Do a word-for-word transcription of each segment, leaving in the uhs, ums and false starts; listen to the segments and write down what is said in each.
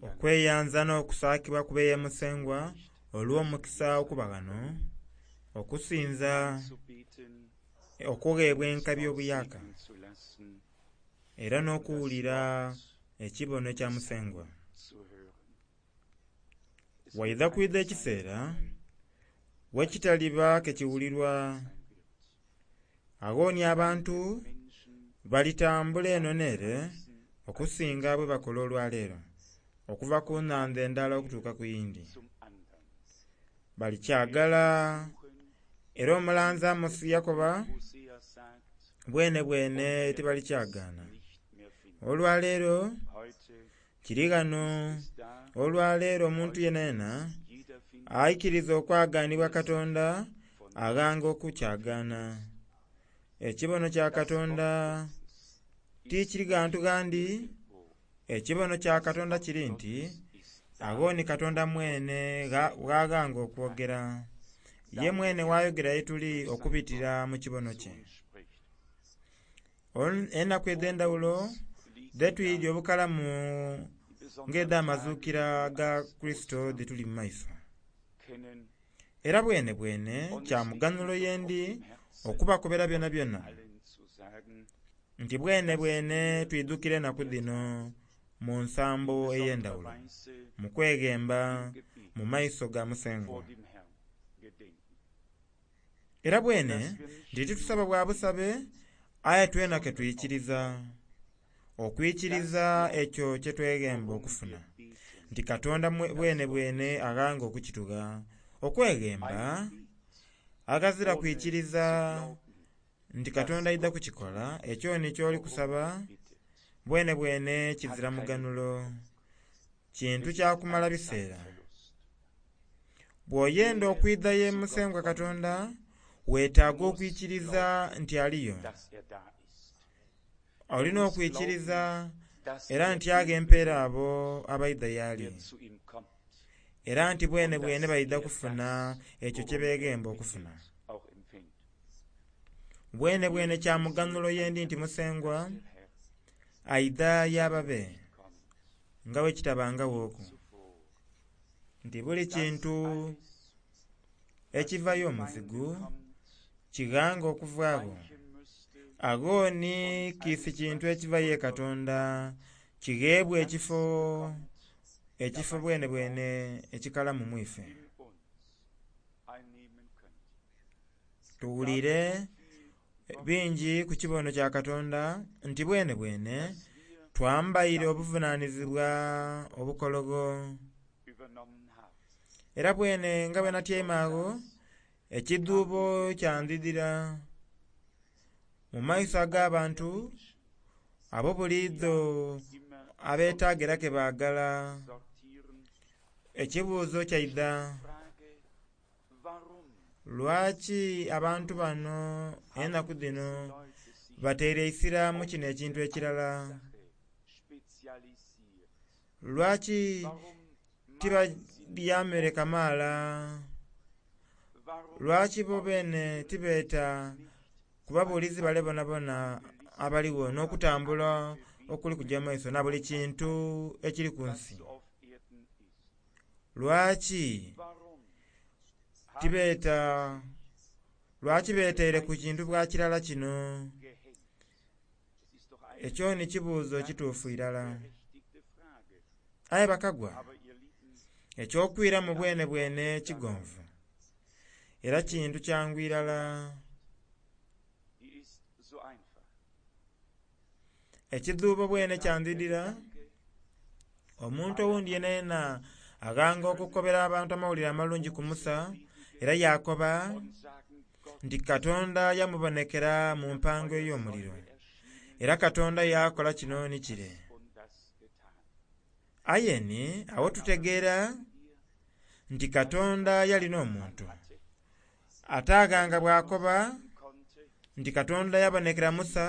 okweyanza n'okusaakibwa ku beeyamusengwa olw'omukisa okuba gano okusinza okuweebwa enkabi obuyaka era n'okuwulira ekibono kya musengwa. Wayinza kuyita ekiseera wekitaliba kekiwulirwa agoonya abantu balitambula eno n'ere okusinga bwe bakola olwaleero okuva ku nnanza endala okutuuka ku yindi. Balikyagala era omulanzi Amosi Yakoba bwene bwene tebalikyagaana. Olwaleero kiri gano, olwaleero omuntu yenna yenna ayikiriza okwagaanibwa Katonda aganga okukyagaana. Ekibono kya Katonda tikiri gantu gandi. Ekibono kya Katonda kiri nti agooni Katonda mwene bw'aganga okwogera. Ye mwene wayogera yetuli okubitira mu kibono kye. Ennaku ez'endawulo zetuyidde obukalamu ng'ed'amazuukira ga Kristo ze tuli mu maiso. Era bwene bwene kya muganulo yendi okubakobera byonna byonna nti bwene bwene twidukire ennaku zino mu nsambo ey'endawulo mu kwegemba mu maiso ga musengwa. Era bwene nti tutusaba bwa busabe aye twena ke tuyikiriza okuyikiriza ekyo kye twegemba okufuna nti Katonda bwene bwene aganga okukituga okwegemba agazira kuyikiriza nti Katonda ayidda kukikola. Ekyo nikyo oli kusaba bwene bwene kizira muganulo, kintu kyakumala biseera. Bw'oyenda okwidda ye musengwa Katonda weetaaga okuyikiriza nti aliyo. Olina okuyikiriza era nti agempeera abo abayidda yali, era nti bwene bwene bayidda kufuna ekyo kye beegemba okufuna. Bwene bwene kya muganulo yendi nti musengwa ayidda y'ababe nga bwe kitabangawo okwo nti buli kintu ekivayo omuzigu kiganga okuvaabo. Agooni kiisi kintu ekivayo e Katonda kigeebwa ekifo ekifo bwene bwene ekikalamu mu ife. Tuwulire bingi ku kibono kya Katonda nti bwene bwene twambaire obuvunaanyizibwa obukologo. Era bwene nga bwe natyaime awo ekidduubo kyandidira mu maiso ag'abantu abo buliizo abeetaaga era ke baagala. Ekibuuzo kyaidda, lwaki abantu bano ennaku zino bateera isiramu kino ekintu ekirala? Lwaki tibalya mmere kamaala? Lwaki bo bene tibeeta kubabuulizi bale bonabona abaliwo n'okutambula okuli kujja mu maiso na buli kintu ekiri ku nsi? Lwaki tibeeta lwaki beeteere ku kintu bwa kirala kino? Ekyo ni kibuuzo kituufu irala. Aye bakagwa, ekyokwira mu bwene bwene kigonvu era kintu kyangu irala. Ekiduubo bwene kyandidira omuntu owundi yena yena aganga okukobera abantu amawulire amalungi ku Musa, era yakoba nti Katonda yamubonekera mu mpango ey'omuliro, era Katonda yakola kino ni kire. Ayeni awo tutegeera nti Katonda yalina omuntu ataaganga bw'akoba nti Katonda yabonekera Musa,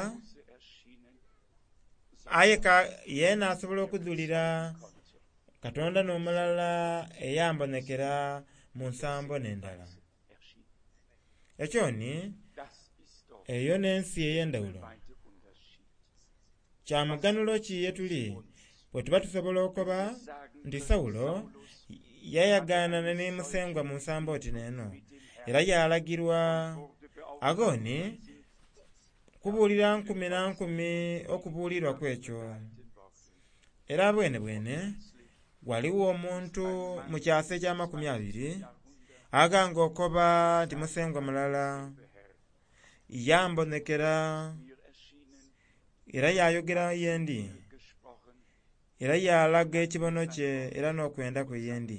aye yeena asobola okuzulira Katonda n'omulala eyambonekera mu nsambo n'endala. Ekyo ni eyo n'ensi ey'endawulo. Kya muganulo ki ye tuli bwe tuba tusobola okuba nti Sawulo yayagaana ne musengwa mu nsambo oti n'eno, era yalagirwa Agoni kubuulira nkumi na nkumi okubuulirwa kwekyo. Era bwene bwene waliwo omuntu mu kyasa eky'amakumi abiri aganga okoba nti musengwa mulala yambonekera era yayogera yendi era yalaga ekibono kye era n'okwenda kwe yendi.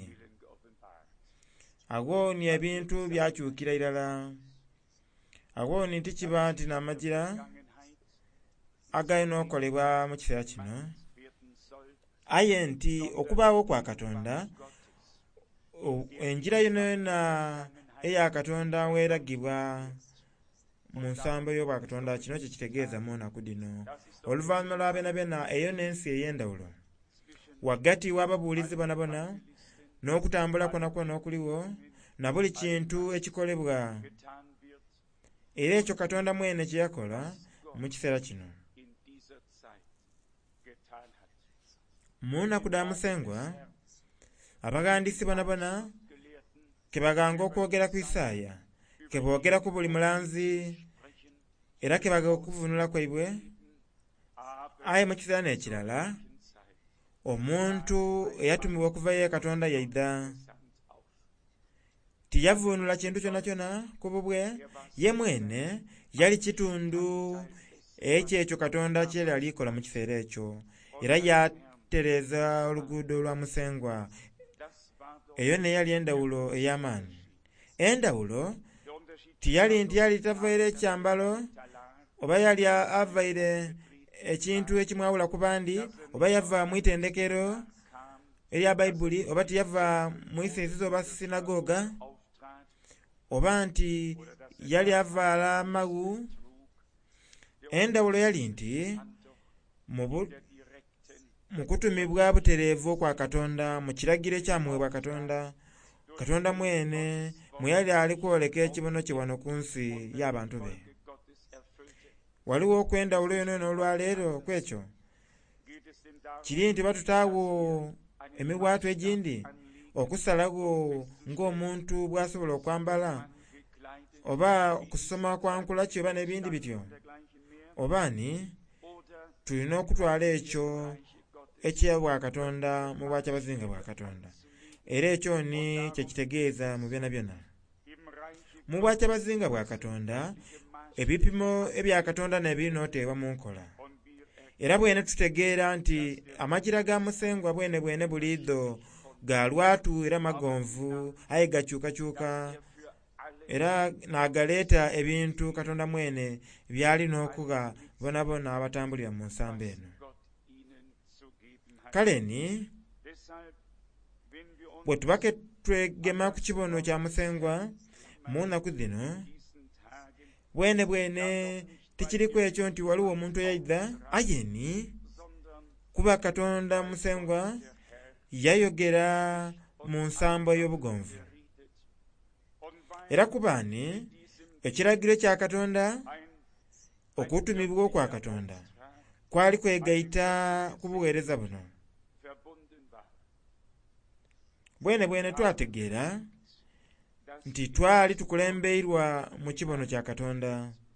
Agoni ebintu byakyukira irala. Agoni tikiba nti n'amagira agalina okolebwa mu kiseera kino, aye nti okubaawo kwa Katonda, enjira yonna yonna eya Katonda weeragibwa mu nsambo y'obwa Katonda, kino kye kitegeeza mu nnaku dino. Oluvannyuma lwa byonna byonna eyo n'ensi ey'endawulo wagati w'ababuulizi bona bona n'okutambula kwonna kwonna okuliwo na buli kintu ekikolebwa, era ekyo Katonda mwene kye yakola mu kiseera kino. Mu nnaku dda musengwa abagandisi bona bona ke baganga okwogera ku Isaaya, ke boogera ku buli mulanzi, era ke baganga okuvunula kwaibwe. Aye mu kiseera n'ekirala omuntu eyatumibwa okuva ye Katonda yaidha, tiyavunula kintu kyonna kyonna ku bubwe, ye mwene yali kitundu ekyekyo Katonda kyeri alikola mu kiseera ekyo, era yatereeza oluguudo lwa musengwa. Eyo ne yali endawulo ey'amaanyi. Endawulo tiyali nti yali tavaire ekyambalo, oba yali avaire ekintu ekimwawula ku bandi, oba yava mu itendekero erya Bayibuli, oba tiyava mu isinzizo oba sinagoga, oba nti yali avaala magu. Endawulo yali nti mu kutumibwa butereevu kwa Katonda, mu kiragiro ekyamuweebwa Katonda, Katonda mwene mwe yali ali kwoleka ekibono kye wano ku nsi y'abantu be. Waliwo okwendawulo yonna n'olwaleero kwekyo kiri nti batutaawo emibwatu egindi okusalawo ng'omuntu bw'asobola okwambala, oba kusoma kwa nkulaki, oba n'ebindi bityo. Oba ni tulina okutwala ekyo ekyebwa Katonda mu bwakyabazinga bwa Katonda, era ekyo ni kye kitegeeza mu byonna byonna. Mu bwakyabazinga bwa Katonda ebipimo ebya Katonda nebirina oteebwa mu nkola, era bwene tutegeera nti amagira ga musengwa bwene bwene buliido ga lwatu era magonvu, aye gakyukakyuka, era n'agaleeta ebintu Katonda mwene byalina okuga bona bona abatambulira mu nsamba eno. Kale ni bwe tubake twegema ku kibono kya musengwa mu nnaku zino, bwene bwene tikiriku ekyo nti waliwo omuntu eyaidha, aye ni kuba Katonda musengwa yayogera mu nsambo y'obugonvu, era kubaani ekiragiro kya Katonda, okutumibwa kwa Katonda kwali kwegaita ku buweereza buno. Bwene bwene twategeera nti twali tukulembeirwa mu kibono kya Katonda,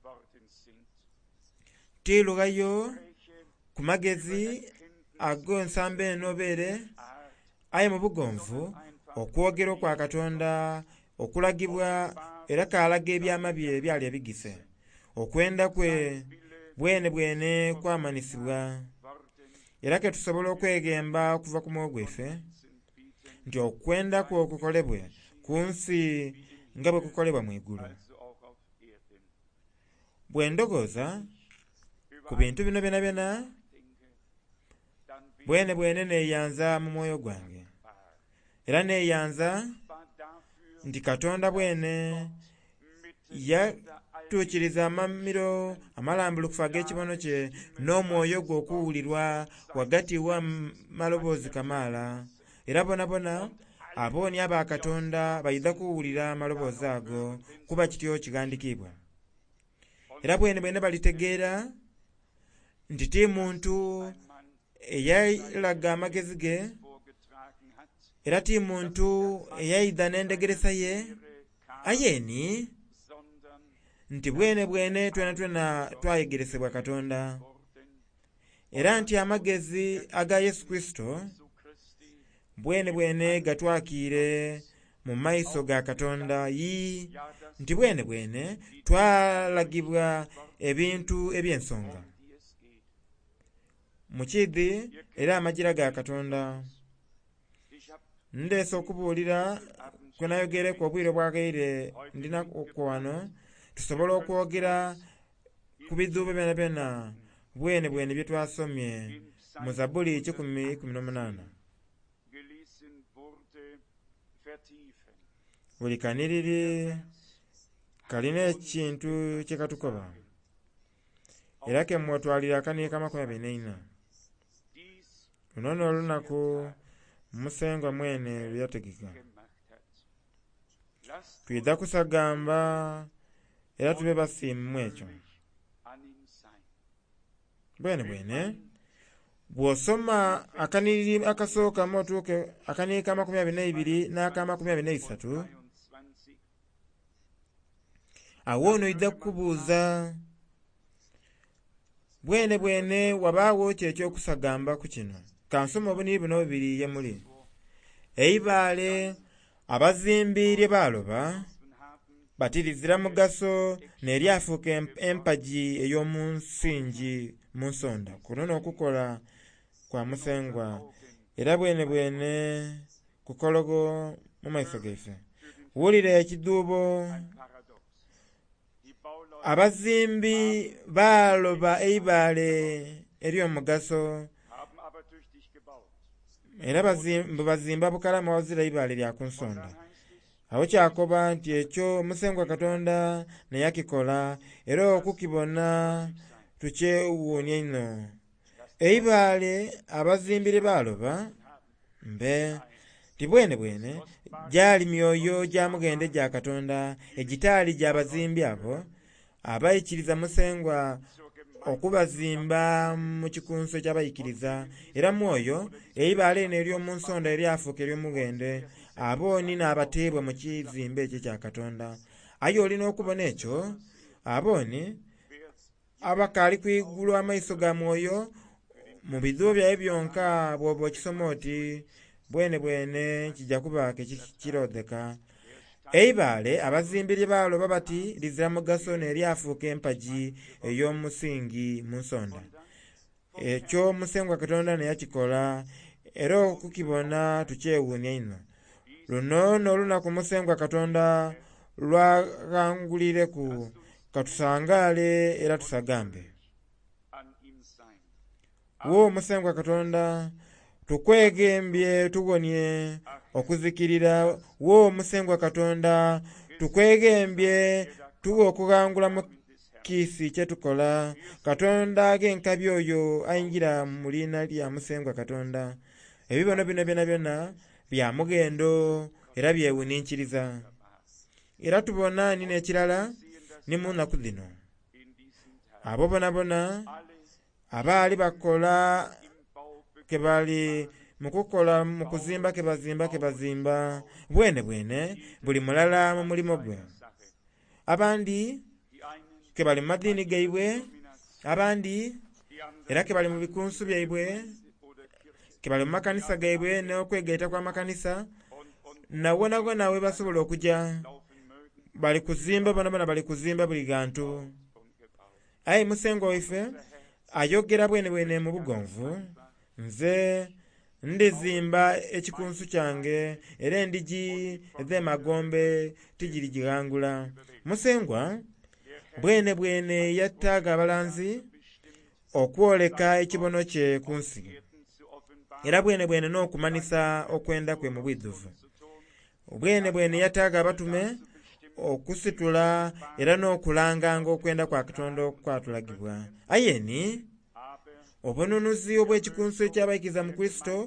tilugayo ku magezi ag'ensamba eno beere, aye mu bugonvu okwogera kwa Katonda okulagibwa, era kaalaga ebyama bye ebyali ebigise. Okwenda kwe bwene bwene kwamanisibwa, era ke tusobola okwegemba okuva ku mwoyo gwaffe nti okwenda kwe okukolebwe ku nsi nga bwe kukolebwa mu igulu. Bwe ndogooza ku bintu bino byonna byonna, bwene bwene neeyanza mu mwoyo gwange, era neeyanza nti Katonda bwene yatuukiriza amamiro amalambulukufu ag'ekibono kye n'omwoyo gwe okuwulirwa wagati wa maloboozi kamaala, era bona bona abooni aba Katonda bayinza kuwulira amaloboozi ago, kuba kityo kigandikibwa. Era bwene bwene balitegeera nti ti muntu eyalaga amagezi ge era ti muntu eyayidha n'endegeresa ye ayeni nti bwene bwene twena twena twayegeresebwa Katonda era nti amagezi aga Yesu Kristo bwene bwene gatwakiire mu maiso ga Katonda yi nti bwene bwene twalagibwa ebintu eby'ensonga mukidi era amagira ga Katonda ndeesa okubuulira kwenayogere ku obwire bwagaire ndina ku wano tusobola okwogera ku biduubi byona byona bwene bwene bye twasomye mu Zaburi kikumi kumi n'omunaana buli kaniriri kalina ekintu kye katukoba era ke mwotwalira akaniika amakumi abiri n'ena luno n'olunaku Musengo mwene byategeka twidda kusagamba era tube basiimu ekyo bwene bwene bw'osoma akaniriri akasooka motuuke akaniika amakumi abiri n'ebiri n'akamakumi abiri n'ebisatu awo ono idda kukubuuza bwene bwene wabaawo kyekyokusagamba ku kino kansoma obuniri buno bubiri ye muli eibaale abazimbi lye baaloba batirizira mugaso n'eryafuuka empagi ey'omu nsingi mu nsonda kuno n'okukola kwa musengwa era bwene bwene kukologo mu maiso gaife wulira ekiduubo abazimbi baaloba eibaale ery'omugaso era bazimba bukalama wazira eibaale lya ku nsonda awo kyakoba nti ekyo Musengwa Katonda naye akikola era okukibona tukyewuunya ino eibaale abazimbi lye baaloba mbe tibwene bwene gyali myoyo gya mugende gya Katonda egitaali gy'abazimbi abo abayikiriza Musengwa okubazimba mu kikunso ky'abayikiriza era mwoyo eibaale eno ery'omu nsonda eryafuuka ery'omugende abooni n'abateebwa mu kizimbe ekyo kya Katonda aye olina okubona ekyo abooni abakaali ku igulu amaiso ga mwoyo mu biduubi byaye byonka bw'oba okisoma oti bwene bwene kijja kuba kekiroodeka eibaale abazimbi lye baaloba bati lizira mugaso n'eryafuuka empagi ey'omusingi mu nsonda ekyo Musengwa Katonda naye akikola era okukibona tukyewuunya ino luno n'olunaku Musengwa Katonda lwakangulireku katusangaale era tusagambe wo Musengwa Katonda tukwegembye tugonye okuzikirira wo Musengwa Katonda tukwegembye tuwe okugangula mu kiisi kyetukola Katonda ag'enkabi oyo ayingira mu liina lya Musengwa Katonda ebibono bino byona byona bya mugendo era byewuniikiriza era tubona nina ekirala ni mu nnaku zino abo bonabona abaali bakola kebali mu kukola mu kuzimba kebazimba kebazimba bwene bwene buli mulala mu mulimo gwe abandi kebali mu madiini gaibwe abandi era kebali mu bikunsu byaibwe kebali mu makanisa gaibwe n'okwegaita kw'amakanisa nawonagwo nawe basobola okujja bali kuzimba bonabona bali kuzimba buli gantu aye Musengwa waife ayogera bwene bwene mu bugonvu nze ndizimba ekikunsu kyange era endigi ez'emagombe tigirigihangula Musengwa bwene bwene yattaaga abalanzi okwoleka ekibono kye ku nsi era bwene bwene n'okumanisa okwenda kwe mu bwiduvu bwene bwene yattaaga abatume okusitula era n'okulanganga okwenda kwa Katonda okwatulagibwa ayeni obununuzi obw'ekikunso eky'abayikiriza mu Kristo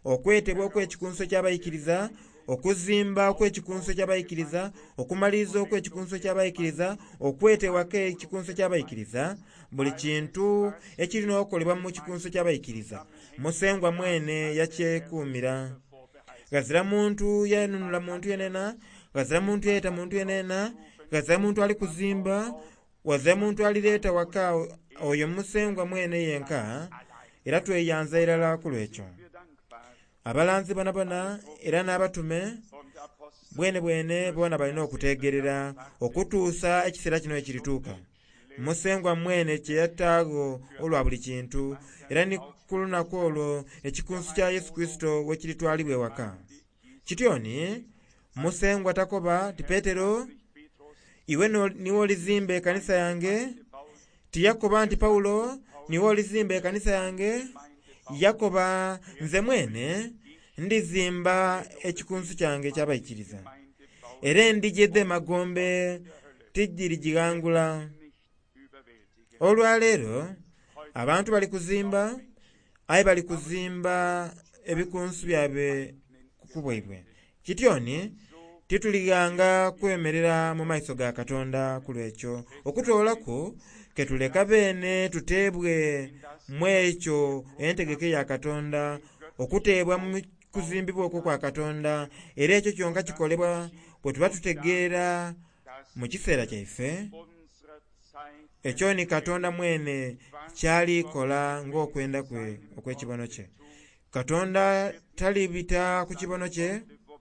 okwetebwa okw'ekikunso ky'abayikiriza, okuzimba okw'ekikunso ky'abayikiriza, okumaliriza okw'ekikunso ky'abayikiriza, okwetebwa kw'ekikunso ky'abayikiriza, buli kintu ekirina okukolebwa mu kikunso ky'abayikiriza musengwa mwene yakyekuumira. Gazira muntu yanunula muntu yenena, gazira muntu yeeta muntu yenena, gazira muntu ali kuzimba, wazira muntu alireeta waka oyo musengwa mwene yenka, era tweyanza irala ku lwekyo. Abalanzi bonabona era n'abatume bwene bwene bona balina okutegerera okutuusa ekiseera kino ekirituuka. Musengwa mwene kyeyataago olwa buli kintu, era ni ku lunaku olwo ekikunsu kya Yesu Kristo we kiritwalibwa ewaka. Kityoni musengwa takoba ti Petero, iwe no, niwo olizimba ekanisa yange. Ti Yakoba nti Pawulo, niwo olizimba ekanisa yange. Yakoba, nze mwene ndizimba ekikunsu kyange ky'abayikiriza, era endigedde emagombe tijirigigangula. Olwaleero abantu bali kuzimba, aye bali kuzimba ebikunsu byabwe kukubwaibwe. Kityoni tituliganga kwemerera mu maiso ga Katonda ku lwekyo okutoolako ketuleka beene tuteebwe mu ekyo entegeke ya Katonda, okuteebwa mu kuzimbibwa okwo kwa Katonda, era ekyo kyonka kikolebwa bwe tuba tutegeera mu kiseera kyaife ekyo ni Katonda mwene kyalikola ng'okwenda kwe okw'ekibono kye. Katonda talibita ku kibono kye.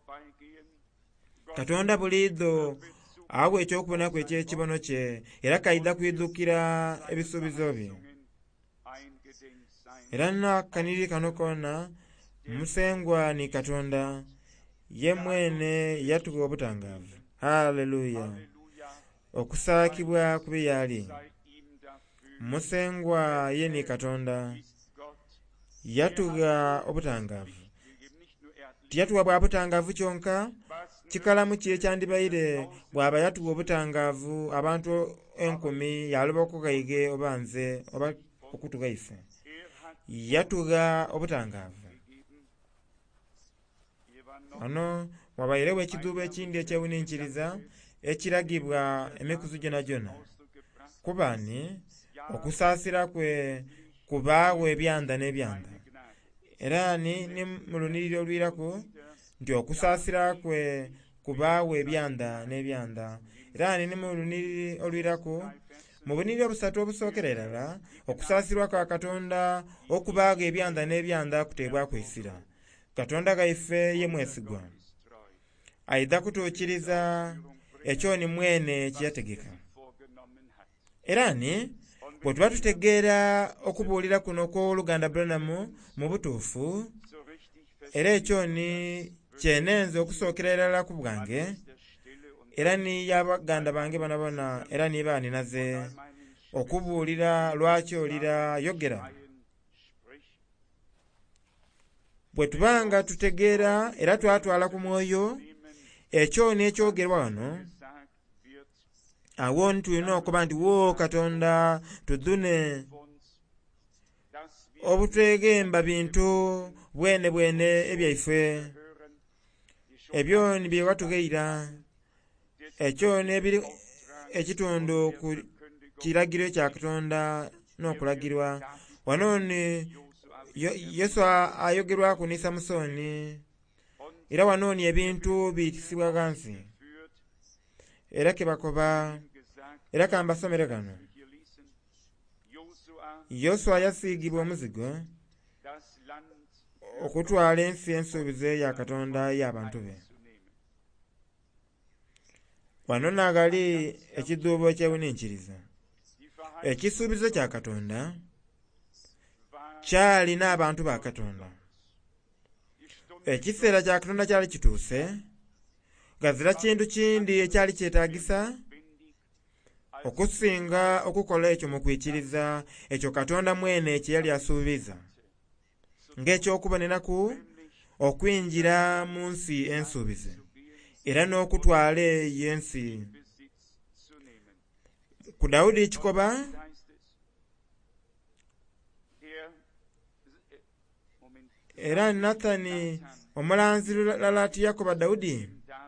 Katonda buliido awa ekyokubona kwe eky'ekibono kye, era kaida kwidukira ebisuubizo bye. Era nakaniri kano kona musengwa ni Katonda ye mwene yatuwa obutangaavu. Haleluya! Okusaakibwa kubi yali. Musengwa ye ni Katonda yatuwa obutangaavu. Tiyatuwa bwa butangaavu kyonka, kikalamu kye kyandibaire bw'aba yatuwa obutangaavu abantu enkumi yaloba okugayige oba nze oba okutugaife. Yatuwa obutangaavu. Ano wabairewo ekiduubo ekindi ekyewuninkiriza ekiragibwa emikuzu gyona gyona. Kubani okusaasira kwe kubaawo ebyanda n'ebyanda. Era ni, ni mu luniriro olwirako nti okusaasira kwe kubaawo ebyanda n'ebyanda. Era ni, ni mu luniriro olwirako mu buniriro busatu obusookera erala okusaasirwa kwa Katonda okubaawo ebyanda n'ebyanda kuteebwa kwisira. Katonda gaife ye mwesigwa, aida kutuukiriza ekyo ni mwene kyeyategeka. Era ni bwe tuba tutegeera okubuulira kuno kw'oluganda Branham mu butuufu, era ekyo ni kyenenze okusookera erala ku bwange, era ni y'abaganda bange bonabona, era ni baaninaze okubuulira lwaki olira yogera. Bwe tubanga tutegeera era twatwala ku mwoyo ekyo n'ekyogerwa wano, awo ntulina okuba nti wo Katonda tudune obutwegemba bintu bwene bwene ebyaife ebyo nibye watugeira, ekyo n'ebiri ekitundu ku kiragiro kya Katonda n'okulagirwa. Wano ni Yesu ayogerwa ku ni Samusoni, era wano ni ebintu biyitisibwa gansi, era kebakoba, era kambasomere gano. Yoswa yasiigibwa omuzigo okutwala ensi ensuubize ya Katonda y'abantu be. Wano nagali ekiduubo ekyewuninkiriza. Ekisuubizo kya Katonda kyali n'abantu ba Katonda. Ekiseera kya Katonda kyali kituuse, gazira kintu kindi ekyali kyetaagisa okusinga okukola ekyo mu kwikiriza ekyo Katonda mwene kye yali asuubiza, ng'ekyokuboneraku okwingira mu nsi ensuubize, era n'okutwala eyo ensi. Ku Dawudi kikoba era Nathani omulanzi lalati yakoba Dawudi.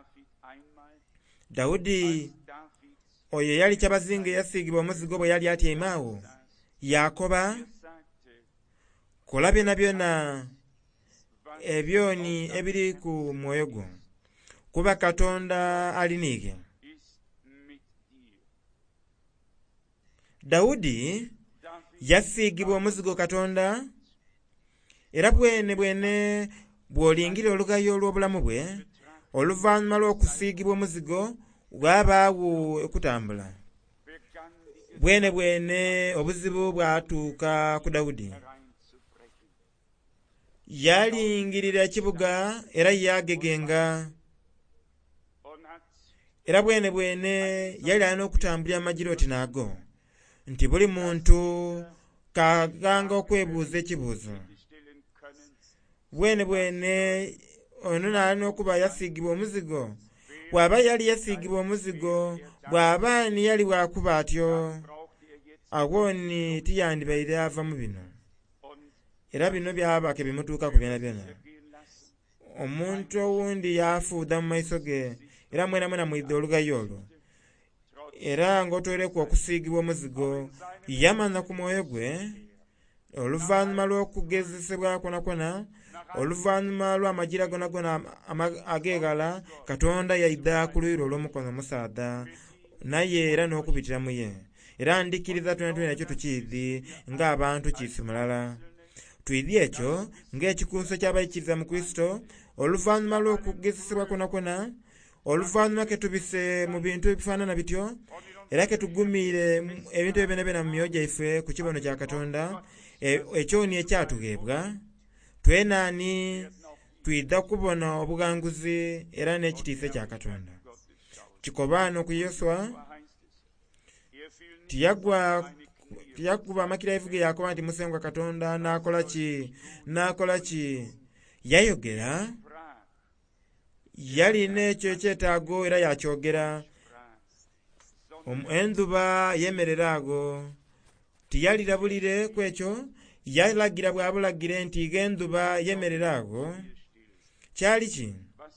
Dawudi oyo yali kyabazinga yasiigibwa omuzigo bwe yali atyaime awo. Yakoba kola byonna byonna ebyoni ebiri ku mwoyo gwo, kuba Katonda aliniige. Dawudi yasiigibwa omuzigo Katonda, era bwene bwene bw'olingira olugayo olw'obulamu bwe, oluvannyuma lw'okusiigibwa omuzigo bwabaawo okutambula. Bwene bwene obuzibu bwatuuka ku Dawudi. Yalingirira ekibuga era yagegenga, era bwene bwene yali alina okutambulira amagiroti nago, nti buli muntu kaganga okwebuuza ekibuuzo. Bwene bwene ono nalina okuba yasiigibwa omuzigo. Bw'aba yali yasiigibwa omuzigo, bw'aba ni yali bwakuba atyo, agwoni tiyandibaire ava mu bino. Era bino byabake bimutuukako byona byona. Omuntu owundi yafuuda mu maiso ge, era mwena mwena mwidde olugayo olwo. Era ng'otwereku okusiigibwa omuzigo, yamanya ku mwoyo gwe, oluvannyuma lw'okugezesebwa kwona kwona, oluvannyuma lw'amagira gona gona ageegala, Katonda yaidda ku luuyi olw'omukono omusaadha, naye era n'okubitira mu ye. Era ndikiriza twena twena ekyo tukiidhi ng'abantu kiisu mulala. Tuidhi ekyo ng'ekikunso ky'abaikiriza mu Kristo, oluvannyuma lw'okugezesebwa kwona kwona, oluvannyuma ke tubise mu bintu ebifaanana bityo, era ke tugumiire ebintu ebyo byonna byonna mu myoyo gyaffe ku kibono kya Katonda, ekyoni ekyatugeebwa, twenaani twidda kubona obuganguzi era n'ekitiisa kya Katonda. Kikobaano ku Yoswa tiyagwa tiyakuba amakira evuge yakoba nti musengwa Katonda n'akola ki n'akola ki. Yayogera, yalina ekyo ekyetaago era yakyogera. Enduba yemerera ago, tiyalirabulire ku ekyo, yalagira bwabulagire nti g'enduba yemerera ago. Kyali ki?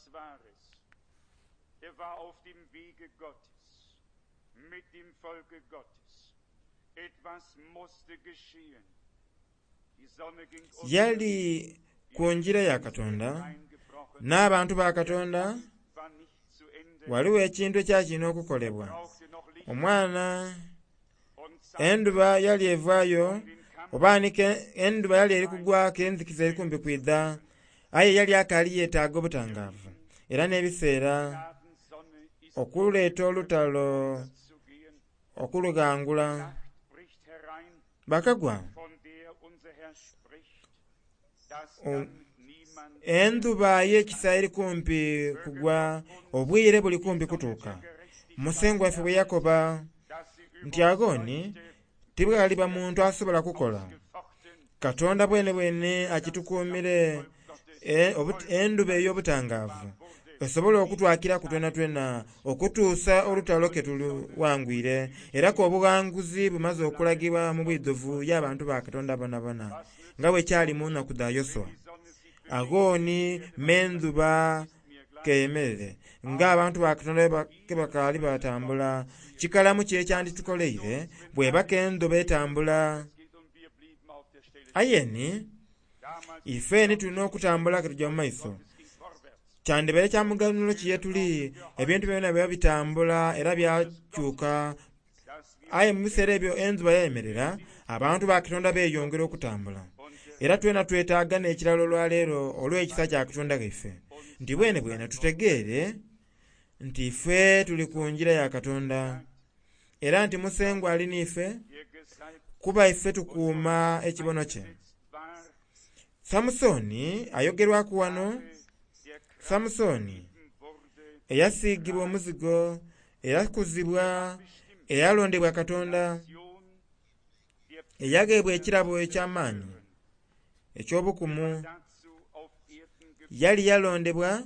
Yali ku njira ya Katonda n'abantu ba Katonda, waliwo ekintu ekyakirina okukolebwa. Omwana enduba yali evaayo, obaanike enduba yali eri kugwako, enzikiza eri kumpi kwidda, aye yali akali yeetaaga obutangaavu era n'ebiseera okuleeta olutalo okulugangula. Bakagwa enduba y'ekisa eri kumpi kugwa, obwire buli kumpi kutuuka. Musengu waffe bwe yakoba nti agoni tibwaliba muntu asobola kukola. Katonda bwene bwene akitukuumire enduba ey'obutangaavu esobola okutwakira ku twena twena okutuusa olutalo ke tuluwangwire, era ko obuwanguzi bumaze okulagibwa mu bwiddovu y'abantu ba Katonda bonabona nga bwe kyali mu nnaku za Yoswa. Agoni menduba keyemerere ng'abantu ba Katonda ke bakaali batambula, kikalamu kye kyanditukoleire bwe baka enduba etambula. Ayeni ife ni tulina okutambula ke tujja mu maiso. Kyandibere kya muganulo kiye tuli, ebintu byonna biba bitambula era byakyuka. Aye mu biseera ebyo enduba yemerera, abantu ba Katonda beeyongera okutambula. Era twena twetaaga n'ekiralo olwaleero olw'ekisa kya Katonda gaffe, nti bwene bwene tutegeere nti ife tuli ku njira ya Katonda, era nti musengu ali n'ife, kuba ife tukuuma ekibono kye. Samusoni ayogerwaku wano. Samusoni eyasiigibwa omuzigo, eyakuzibwa, eyalondebwa Katonda, eyageebwa ekirabo eky'amaanyi eky'obukumu, yali yalondebwa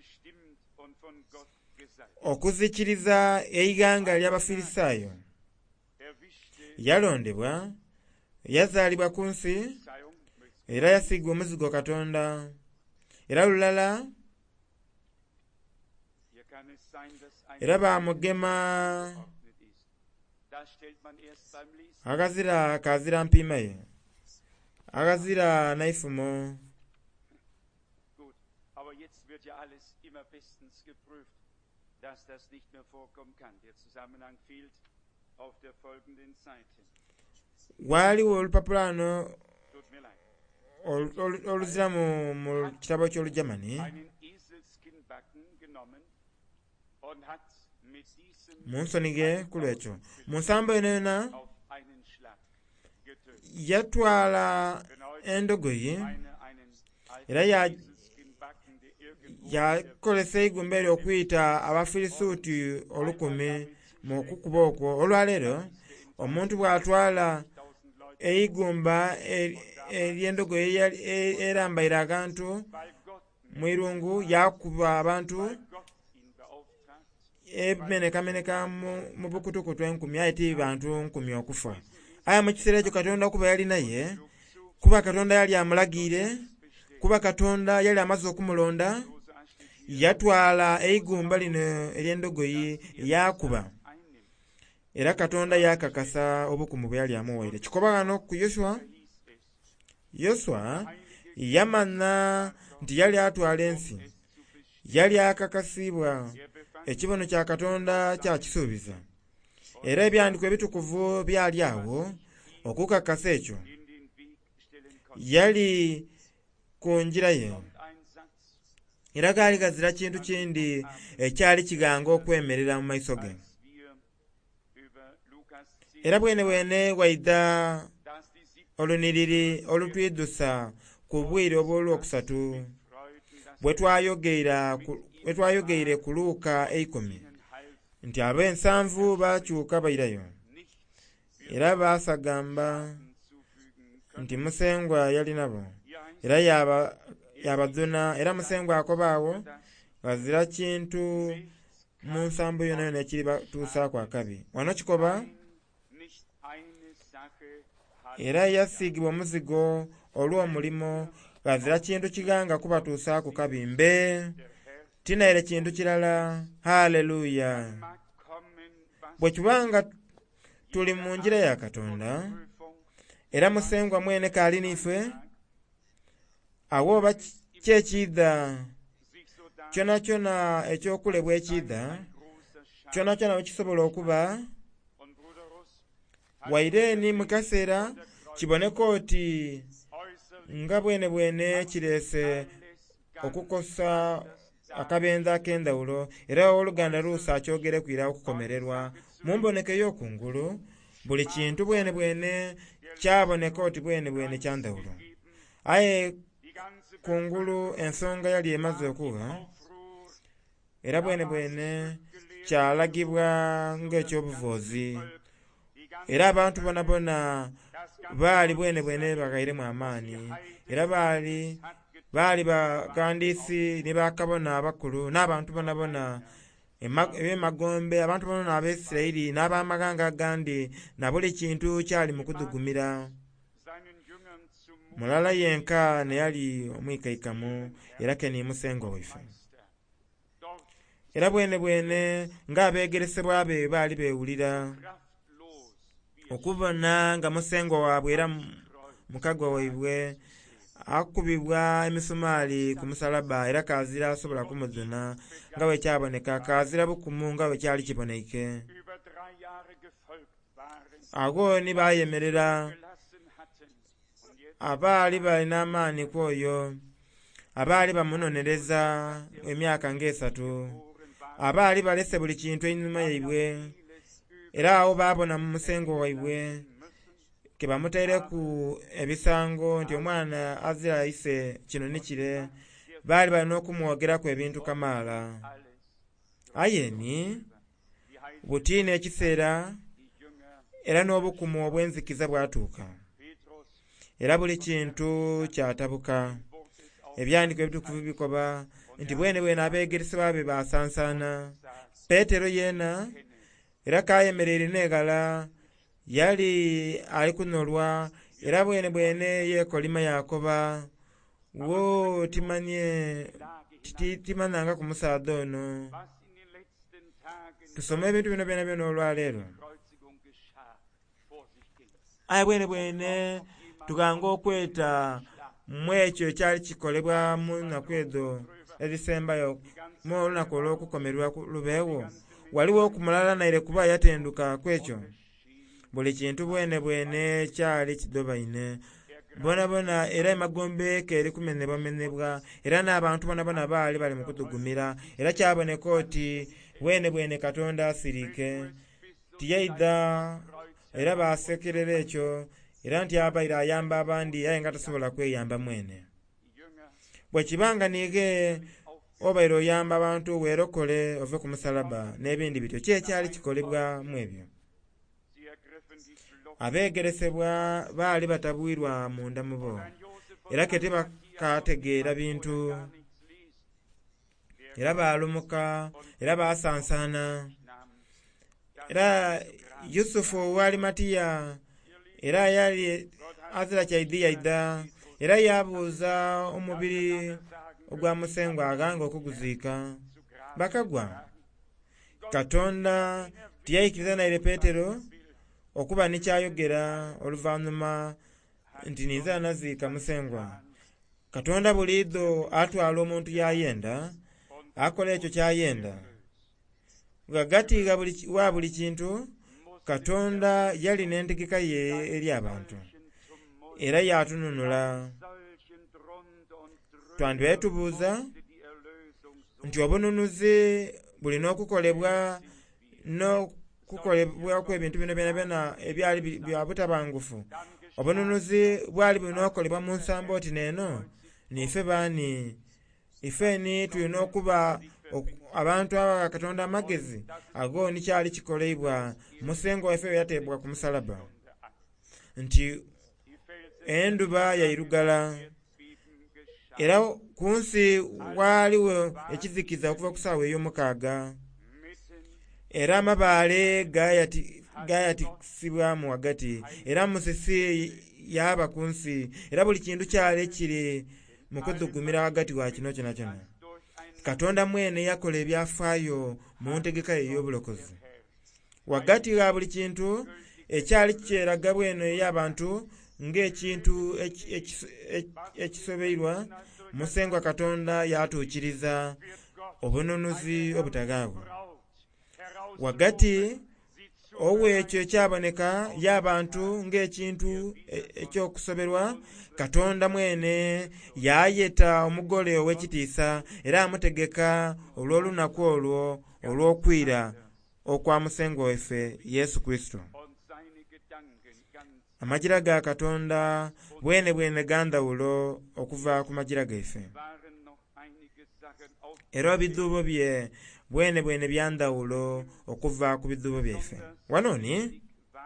okuzikiriza eiganga ly'Abafalisaayo. Yalondebwa, yazaalibwa ku nsi, era yasiigwa omuzigo Katonda. Era lulala era baamugema akazira kazira mpima ye akazira naifumo. Waaliwo olupapula ano oluzira mu kitabo ky'Olujamani mu nsoni ge ku lwekyo. Mu nsambo eno yona yatwala endogoyi era yakolesa eigumba eryo okuyita Abafirisuuti olukumi mu kukuba okwo. Olwaleero omuntu bw'atwala eigumba ery'endogoyi erambaire akantu mu irungu yakuba abantu ebimenekameneka mu bukutukutu enkumi aye ti bantu nkumi okufa. Aye mu kiseera ekyo Katonda kuba yali naye, kuba Katonda yali amulagire, kuba Katonda yali amaze okumulonda, yatwala eigumba lino ery'endogoyi yakuba. Era Katonda yakakasa obukumu bwe yali amuwaire. Kikobagano ku Yoswa, Yoswa yamanya nti yali atwala ensi, yali akakasibwa, ekibono kya Katonda kyakisuubiza. Era ebyandiko ebitukuvu byali awo okukakasa ekyo. Yali ku njira ye, era gaali gazira kintu kindi ekyali kiganga okwemerera mu maiso ge. Era bwene bwene waida oluniriri olutwidusa ku bwire obw'olwokusatu bwe twayogeire ku Luuka eikumi nti ab'ensanvu bakyuka bayirayo, era baasagamba nti musengwa yali nabo, era yabazuna, era musengwa akobaawo bazira kintu mu nsambu yona yona ekiri batuusaako akabi. Wano kikoba era yasiigibwa omuzigo olw'omulimo, bazira kintu kiganga kubatuusaako kabi mbe tinaire kintu kirala. Haleluya! Bwe kibanga tuli mu njira ya Katonda, era musengwa mwene kaali nife, awo oba kyekiida kyona kyona ekyokulebwa ekiida kyona kyona wekisobola okuba, waireni mu kaseera kiboneka oti nga bwene bwene kireese okukosa akabenza ak'endawulo, era Oluganda luusa akyogere kwira okukomererwa mu mboneko ey'okungulu. Buli kintu bwene bwene kyaboneka oti bwene bwene kyandawulo, aye kungulu ensonga yali emaze okuwa, era bwene bwene kyalagibwa ng'ekyobuvoozi, era abantu bona bona baali bwene bwene bagairemu amaani, era baali baali bagandiisi ne bakabona abakulu n'abantu bona bona eb'emagombe, abantu bona Abaisirairi n'abamaganga agandi, na buli kintu kyali mu kudugumira. Mulala yenka ne yali omwikaikamu, era keni musengwa waife. Era bwene bwene ng'abeegeresebwa be baali beewulira okubona nga musengwa waabwe era mukagwa waibwe akubibwa emisumaali ku musalaba, era kaazira asobola kumuzuna nga bwe kyaboneka, kaazira bukumu nga bwe kyali kiboneike. Ago ni baayemerera abaali balina amaani ku oyo, abaali bamunonereza emyaka ng'esatu, abaali balese buli kintu ennyuma yaibwe, era awo baabona mu musengwa waibwe ke bamutaire ku ebisango nti omwana azira ise kino ni kire, baali balina okumwogeraku ebintu kamaala. Ayeni butiina ekiseera era n'obukumu obw'enzikiza bwatuuka, era buli kintu kyatabuka. Ebyandiko ebitukuvu bikoba nti bwene bwene abeegeresebwa be baasansaana. Peetero yeena era kaayemerera neegala, yali ali kunolwa era bwene bwene yekolima Yakoba wo timanye timananga ku musaada ono. Tusome ebintu bino byona byona olwaleero. Aya bwene bwene tuganga okweta mu ekyo ekyali kikolebwa mu nnaku ezo ezisembayo mu olunaku olw'okukomerwa lubeewo. Waliwo okumulalanire kuba yatenduka kwekyo. Buli kintu bwene bwene kyali kidobaine bona bona, era emagombe ke eri kumenebwamenebwa, era n'abantu bona bona baali bali mu kutugumira, era kyaboneka oti bwene bwene Katonda asirike tiyaida, era basekerera ekyo, era nti abaire ayamba abandi aye nga tasobola kweyamba mwene. Bwe kibanga niige obaire oyamba abantu weerokole ove ku musalaba n'ebindi bityo, ki ekyali kikolebwa mu ebyo? Abeegeresebwa baali batabwirwa munda mu bo, era ke tebakategeera bintu, era baalumuka, era baasansaana. Era Yusufu ow'Alimatiya, era yali azira kyaidiyaida, era yabuuza omubiri ogwa musengwa aganga okuguziika, bakagwa. Katonda tiyayikiriza naire Peetero okuba nikyayogera oluvannyuma nti ninza naziika musengwa. Katonda buliido atwala omuntu yayenda, akola ekyo kyayenda. Gagati wa buli kintu, Katonda yali n'entegeka ye eri abantu, era yatununula. Twandibaye tubuuza nti obununuzi bulina okukolebwa n'okukolebwa kw'ebintu bino byona byona ebyali bya butabangufu. Obununuzi bwali bulina okukolebwa mu nsambo oti neeno, nife baani, ife ni tulina okuba abantu aba Katonda amagezi ago nikyali kikolebwa musengo waffe yateebwa ku musalaba, nti enduba yairugala, era ku nsi waaliwo ekizikiza okuva ku ssaawa ey'omukaaga, era amabaale gayatikisibwamu wagati, era musisi yaaba ku nsi, era buli kintu kyali kiri mu kuzugumira wagati wa kino kyona kyona. Katonda mwene yakola ebyafaayo mu ntegeka ey'obulokozi. Wagati wa buli kintu ekyali kyeraga bweno ey'abantu ng'ekintu ekisobeirwa, musengwa Katonda yatuukiriza obununuzi obutagaavu. Wagati ow'ekyo ekyaboneka y'abantu ng'ekintu ekyokusoberwa, Katonda mwene yayeta omugole ow'ekitiisa era amutegeka olw'olunaku olwo olw'okwira okwa musengwa waffe Yesu Kristo. Amagira ga Katonda bwene bwene gandawulo okuva ku magira gaife, era ebiduubo bye bwene bwene byandawulo okuva ku biduubo byaife. Wanoni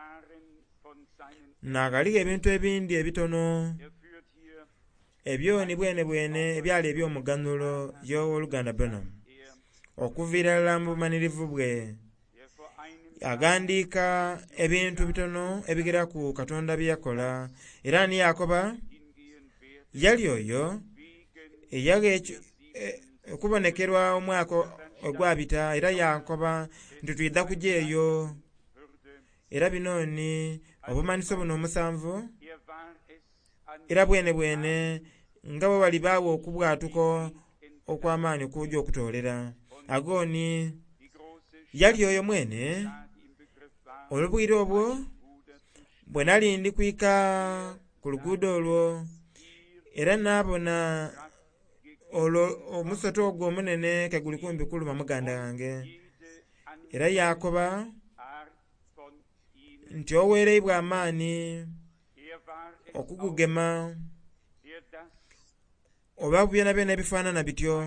naagaliga ebintu ebindi ebitono ebyoni bwene bwene ebyali eby'omuganulo y'owooluganda Branham, okuviira ddala mu bumanirivu bwe agandiika ebintu bitono ebigera ku Katonda bye yakola. Era ni Yakoba yali oyo eyaga okubonekerwa omwaka ogwabita, era Yakoba nti tuyidda kujja eyo, era binooni obumanyiso buno omusanvu, era bwene bwene nga bwe bali baawa okubwatuko okw'amaanyi okujja okutoolera. Agoni yali oyo mwene olubwire obwo bwe nali ndi kwika ku luguudo olwo, era naabona omusoto ogwo omunene ke guli kumbi kuluma muganda wange, era Yakoba nti oweereibwa amaani okugugema oba byona byona ebifaanana bityo.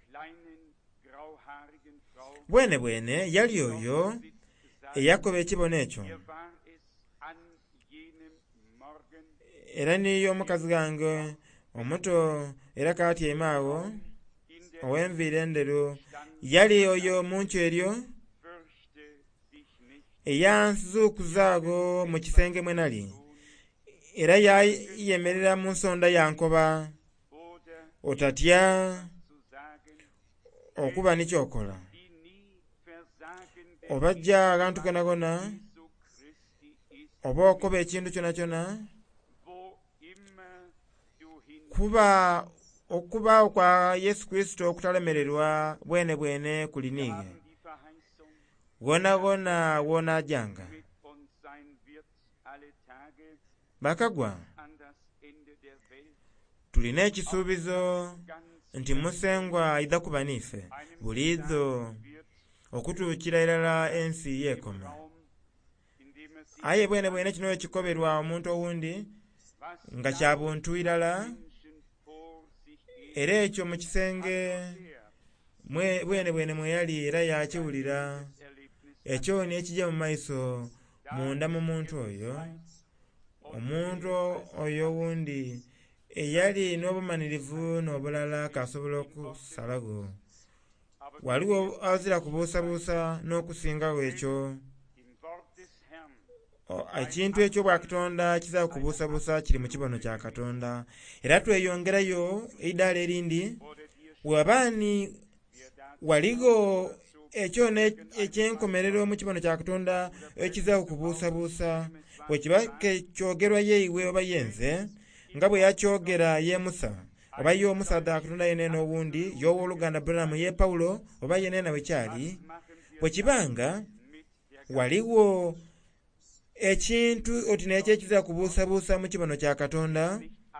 Bwene bwene yali oyo eyakoba ekibona ekyo, era niyo omukazi gange omuto era kaatyaime awo ow'enviiri enderu, yali oyo munkyo eryo eyanzuukuzaago mu kisenge mwe nali, era yayemerera mu nsonda yankoba otatya okuba nikyokola obajja akantu kona kona oba okoba ekintu kyona kyona kuba okuba kwa Yesu Kristo okutalemererwa bwene bwene kuliniige gona gona wona janga bakagwa tulina ekisuubizo nti musengwa aidha kuba nife buliizo okutuukira irala ensi yeekoma aye bwene bwene kino ekikoberwa omuntu owundi nga kya buntu irala era ekyo mu kisenge bwene bwene mweyali era yakiwulira ekyo n'ekijja mu maiso munda mu muntu oyo omuntu oyo owundi eyali n'obumanirivu n'obulala kasobola okusalago waliwo azira kubuusabuusa n'okusingawo ekyo ekintu ekyo bwa Katonda kiza kubuusabuusa kiri mu kibono kya Katonda era tweyongerayo eidaala erindi wabaani waligo ekyo ekyenkomerero mu kibono kya Katonda ekiza kubuusabuusa wekiba kyogerwa yeiwe oba yenze nga bwe yakyogera ye Musa oba ye Musa da Katonda yene n'owundi y'owooluganda Aburahamu ye Pawulo oba yene nawe kyali bwekibanga waliwo ekintu oti nekyo ekiza kubuusabuusa mu kibono kya Katonda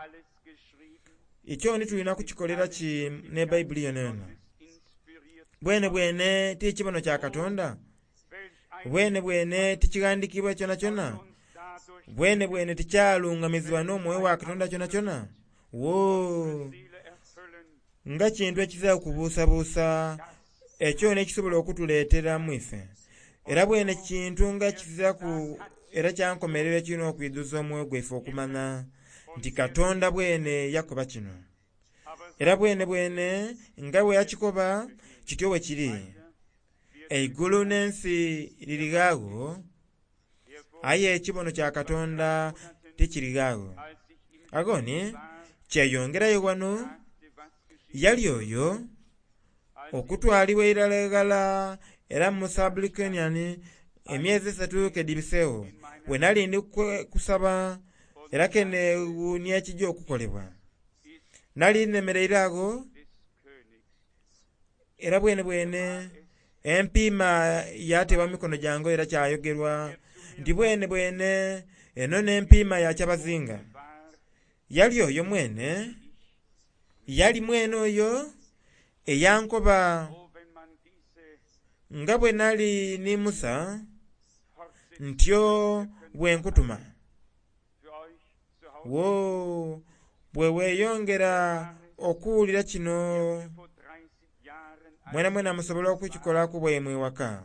ekyo ni tulina kukikolera ki ne Bayibuli yonena bwene bwene ti kibono kya Katonda bwene bwene tikigandikibwa kyona kyona bwene bwene tikyalungamizibwa n'omwoyo wa Katonda kyona kyona wo nga kintu ekiza kubuusabuusa ekyo nekisobola okutuleetera mu ife era bwene kintu nga kiza ku era kyankomerera kino okwiduza omwoyo gwaife okumanya nti Katonda bwene yakoba kino era bwene bwene nga bwe yakikoba kityo bwe kiri eigulu n'ensi lirigaago aye ekibono kya Katonda tikirigaago agoni kyeyongerayo wano yali oyo okutwalibwa irala era mu Sablikenian emyezi esatu kedibiseewo we nalindi kusaba era kene wuunya ekijja okukolebwa nali nemereire ago era bwene bwene empiima yateebwa mikono gyange era kyayogerwa nti bwene bwene eno n'empiima yakyabazinga yali oyo mwene yali mwene oyo eyankoba nga bwe nali ni Musa ntyo bwenkutuma wo bwe weeyongera okuwulira kino mwena mwena musobola okukikolako bwe mwewaka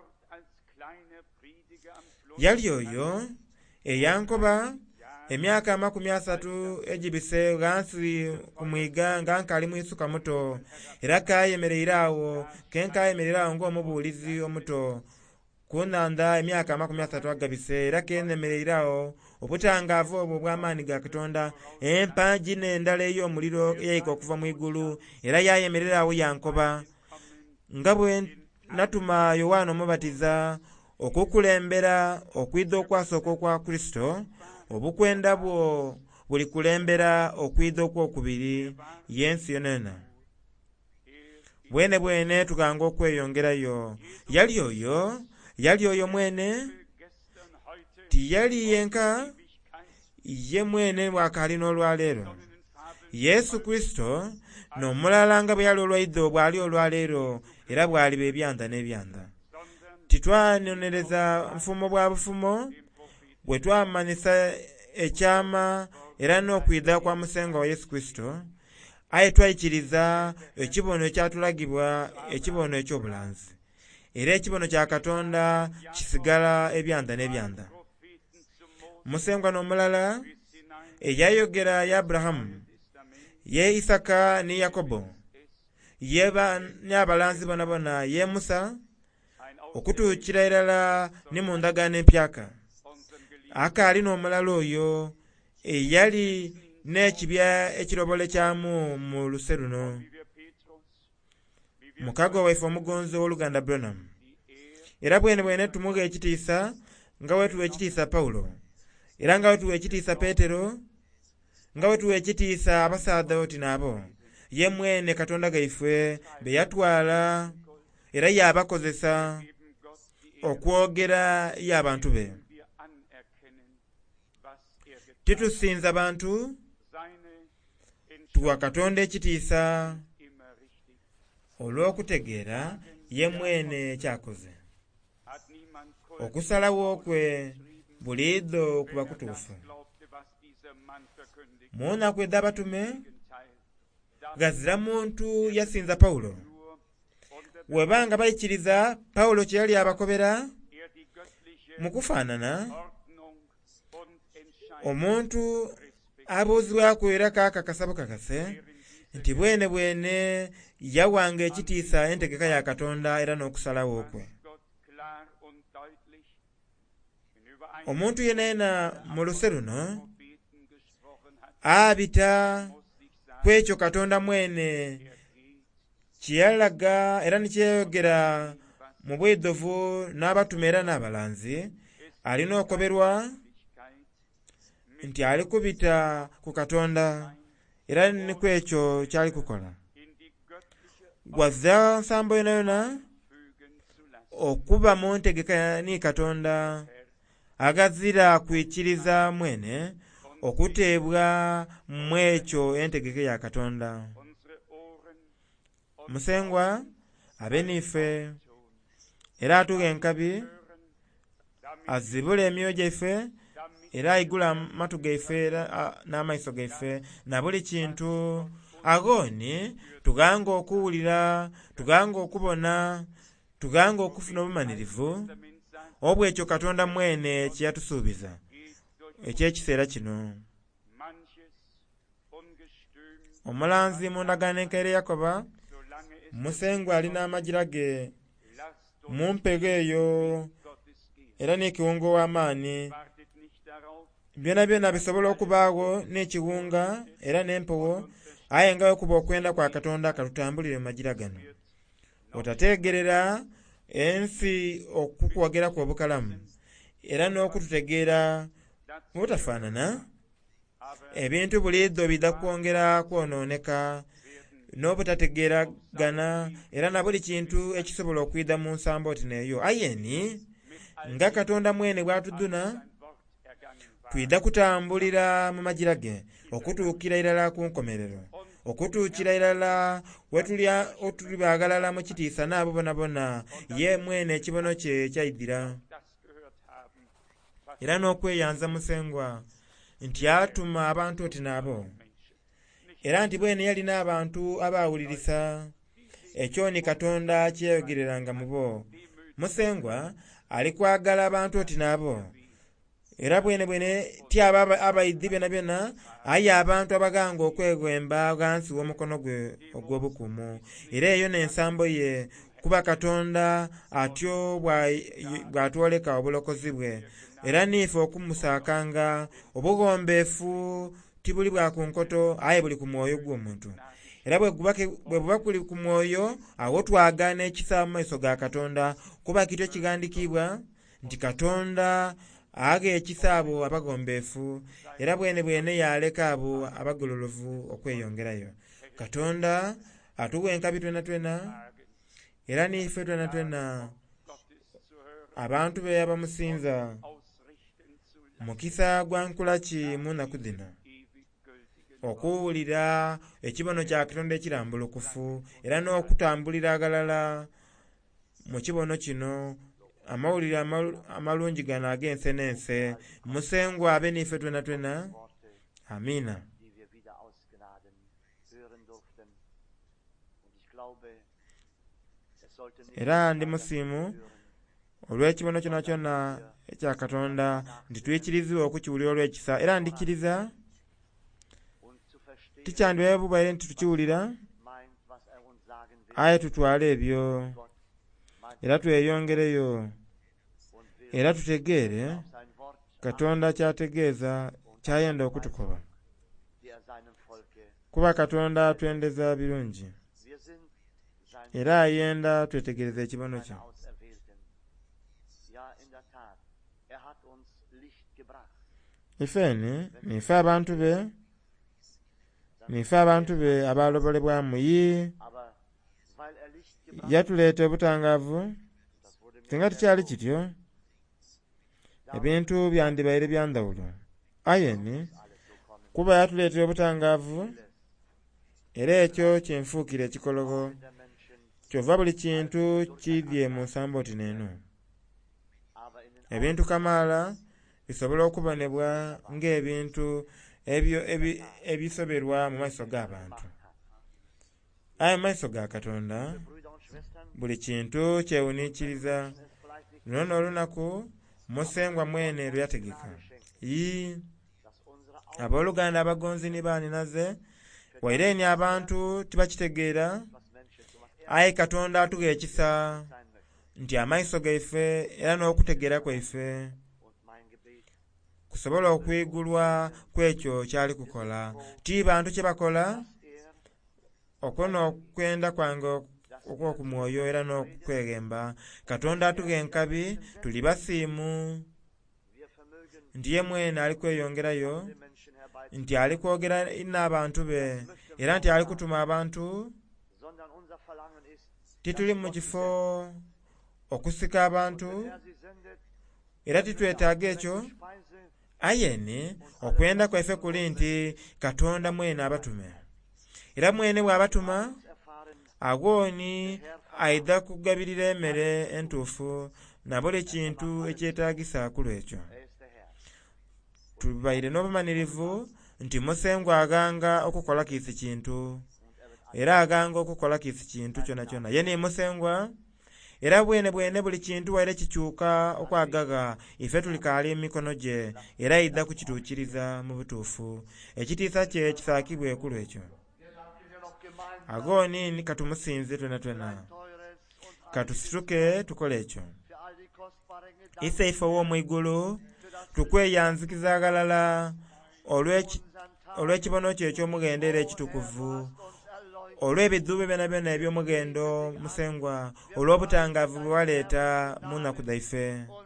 yali oyo eyankoba emyaka amakumi asatu egibise gansi kumwiga nga nkali mwisuka muto era kayemereire awo kenkayemerera awo ng'omubuulizi omuto kunanda emyaka amakumi asatu agabise era kenemereire awo obutangaavu obwo obw'amaani ga Katonda empangi n'endala ey'omuliro eyayika okuva mu igulu era yayemerera awo yankoba nga bwe natuma Yowaana omubatiza okukulembera okwidda okwasooka okwa Kristo obukwenda bwo buli kulembera okwidda okwokubiri yensi yonena bwene bwene tukanga okweyongerayo yali oyo yali oyo mwene tiyali yenka ye mwene bwakali n'olwaleero Yesu Kristo n'omulala nga bwe yali olwaiddo bwali olwaleero era bwali bebyanda n'ebyanda titwanonereza nfumo bwa bufumo bwe twamanyisa ekyama era n'okwidda kwa musenga wa Yesu Kristo aye twayikiriza ekibono ekyatulagibwa ekibono ekyobulanzi era ekibono kya Katonda kisigala ebyanda n'ebyanda musengwa n'omulala eyayogera ya Aburahamu ye Isaka ne Yakobo ye n'abalanzi bona bona ye Musa okutuukira irala ne mu ndagaano empyaka akaali n'omulala oyo eyali n'ekibya ekirobole kyamu mu luse luno. Mukago waife omugonzi w'oluganda Branham. Era bwene bwene tumuga ekitiisa nga wetuwa ekitiisa Pawulo. Era nga wetuwa ekitiisa Petero. Nga wetuwa ekitiisa abasaadha oti nabo. Ye mwene Katonda gaife be yatwala era yabakozesa okwogera y'abantu be. Titusinza bantu, tuwa Katonda ekitiisa olw'okutegeera ye mwene kyakoze. Okusalawo kwe buliido kuba kutuufu. Mu nnaku ez'abatume gazira muntu yasinza Pawulo. Webanga bayikiriza Pawulo kye yali abakobera mu kufaanana, omuntu abuuzibwaku era kaakakasa bukakase nti bwene bwene yawanga ekitiisa entegeka ya Katonda era n'okusalawo kwe. Omuntu yena yena mu luse luno abita kwekyo Katonda mwene kyeyalaga era nikyeyogera mu bwedovu n'abatume era n'abalanzi, alina okoberwa nti ali kubita ku Katonda era ni kwekyo kyali kukola. Wazza nsambo yona yona okuba mu ntegeka ni Katonda agazira kwikiriza mwene okuteebwa mwekyo entegeke ya Katonda. Musengwa abenife era atuga enkabi azibula emyoyo gyaife era ayigula amatu gaife n'amaiso gaife na buli kintu agoni tuganga okuwulira, tuganga okubona, tuganga okufuna obumanirivu obwekyo Katonda mwene kyeyatusuubiza eky'ekiseera kino. Omulanzi mu ndagaano enkaire Yakoba, musengwa alina amagira ge mu mpego eyo era n'ekiwungo w'amaani. Byona byona bisobola okubaawo n'ekiwunga era n'empewo, aye nga okuba okwenda kwa Katonda kalutambulire mu magira gano. Otateegerera ensi okukwogera ku obukalamu era n'okututegeera obutafaanana, ebintu buliido bidda kwongera kwonooneka n'obutategeeragana era na buli kintu ekisobola okwida mu nsambo oti neeyo. Ayeni nga Katonda mwene bw'atuduna twidda kutambulira mu magira ge okutuukira irala ku nkomerero, okutuukira irala wetulya otulibaagalala mu kitiisa n'abo bona bona ye mwene ekibono kye kyayidira. Era n'okweyanza musengwa nti atuma abantu oti nabo era nti bwene yalina abantu abaawulirisa ekyo ni Katonda kyeyogereranga mu bo. Musengwa ali kwagala abantu oti nabo era bwene bwene ti aba abayiddi byona byona, aye abantu abaganga okwegwemba gansi w'omukono gwe ogw'obukumu. Era eyo n'ensambo ye kuba Katonda atyo bw'atwoleka obulokozi bwe era niife okumusaakanga obugombeefu tibuli bwa ku nkoto aye buli ku mwoyo gw'omuntu. Era bwe buba kuli ku mwoyo awo twagaana ekisa mu maiso ga Katonda kuba kityo kigandikibwa nti Katonda aga ekisa abo abagombeefu era bwene bwene yaleka abo abagololovu okweyongerayo. Katonda atuwa enkabi twena twena era niife twena twena abantu be abamusinza mukisa gwa nkula ki mu nnaku zino okuwulira ekibono kya Katonda ekirambulukufu era n'okutambulira agalala mu kibono kino amawulire amalungi gano ag'ensenense. Musengwa abe niife twena twena. Amina. Era ndi musiimu olw'ekibono kyona kyona ekya Katonda nti tuyikirizibwa okukiwulira olw'ekisa era ndikiriza tikyandibaye bubaire nti tukiwulira aye tutwale ebyo era tweyongereyo era tutegeere Katonda kyategeeza kyayenda okutukoba kuba Katonda atwendeza birungi era ayenda twetegereza ekibono kye. Ifeeni nife abantu be nife abantu be abalobolebwa muyi yatuleeta obutangaavu. Singa tukyali kityo ebintu byandibaire byandawulo. Ayeni kuba yatuleetera obutangaavu era ekyo kyenfuukira ekikologo kyova buli kintu kidye mu nsambo ti neeno. Ebintu kamaala bisobola okubonebwa ng'ebintu ebyo ebisoberwa mu maiso g'abantu. Aye mu maiso ga Katonda buli kintu kyewuniikiriza. Luno n'olunaku musengwa mwene lwe yategeka. Yi abooluganda abagonzi ni baaninaze waireeni abantu tibakitegeera. Aye Katonda atuga ekisa nti amaiso gaife era n'okutegeera kwaife kusobola okwigulwa kwekyo kyali kukola. Ti bantu kye bakola okwo n'okwenda kwange okw'okumwoyo era n'okwegemba. Katonda atuga enkabi tuli basiimu nti ye mwene ali kweyongerayo, nti ali kwogera n'abantu be era nti ali kutuma abantu. Tituli mu kifo okusika abantu era titwetaaga ekyo. Ayeni okwenda kwaife kuli nti Katonda mwene abatume era mwene bw'abatuma agwoni aida kugabirira emmere entuufu na buli kintu ekyetaagisa kulu ekyo. Tubaire n'obumanirivu nti musengwa aganga okukola kiisi kintu era aganga okukola kiisi kintu kyona kyona. Ye ni musengwa era bwene bwene buli kintu waire kikyuka okwagaga ife tulikaali mu mikono gye era aida kukituukiriza mu butuufu. Ekitiisa kye kisaakibwe ekulu ekyo. Agoni ni katumusinze twena twena katusituke tukole ekyo. Ise ife ow'omwigulu tukweyanzikiza agalala olw'ekibono kye eky'omugendera ekitukuvu, olw'ebiduube byona byona eby'omugendo musengwa, olw'obutangaavu bwe waleeta mu nnaku zaife.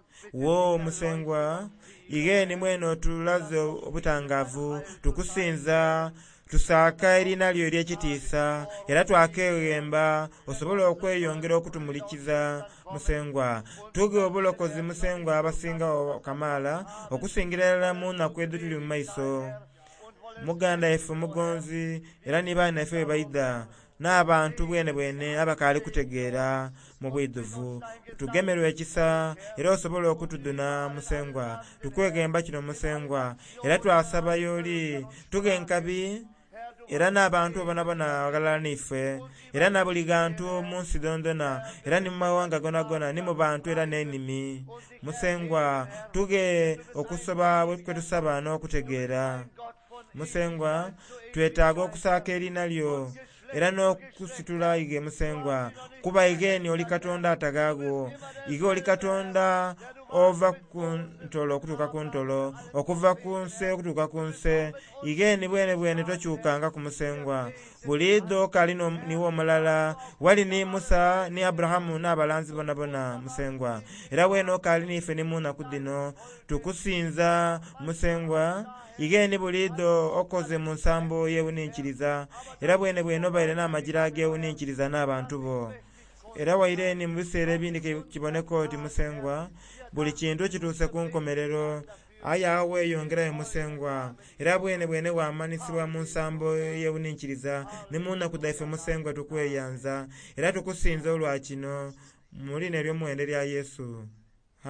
Wo musengwa igeni mwene otulaze obutangaavu tukusinza tusaaka erina lyo ery'ekitiisa era twakeegemba osobole okweyongera okutumulikiza musengwa. Tuge obulokozi musengwa abasinga kamaala okusingira ddala mu nnaku ezo tuli mu maiso. Muganda yaffe mugonzi era ni baana yaffe bebaida n'abantu bwene bwene abakaali kutegeera mu bwiduvu. Tugemerwe ekisa era osobole okutuduna musengwa. Tukwegemba kino musengwa era twasaba y'oli tuge enkabi era n'abantu bonabona agalala niffe era na buli gantu mu nsi dondona era ni mu mawanga gonagona ni mu bantu era n'ennimi musengwa. Tuge okusoba kwe tusaba n'okutegeera musengwa. Twetaaga okusaaka erina lyo era n'okusitula ige musengwa kuba igeni oli Katonda atagaago. Ige oli Katonda ova ku ntolo okutuuka ku ntolo, okuva ku nsi okutuuka ku nsi. Igeni bwene bwene tokyukanga ku musengwa. Buliido kali niwo omulala wali ni Musa ni Aburahamu n'abalanzi bonabona musengwa era bwene okali nife ni mu nnaku dino tukusinza musengwa. Igeni buliido okoze mu nsambo y'ewuniikiriza era bwene bwene obaire n'amagira ag'ewuniikiriza n'abantu bo era waireeni mu biseera ebindi kiboneka oti musengwa buli kintu kituuse ku nkomerero. Aye awo weeyongerayo musengwa era bwene bwene bwamanisibwa mu nsambo y'ewuniikiriza ne mu nnaku zaife musengwa tukweyanza era tukusinza olwa kino mu lina ery'omuwendo lya Yesu.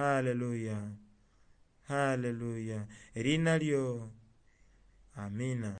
Haleluya, haleluya, erinna lyo. Amina.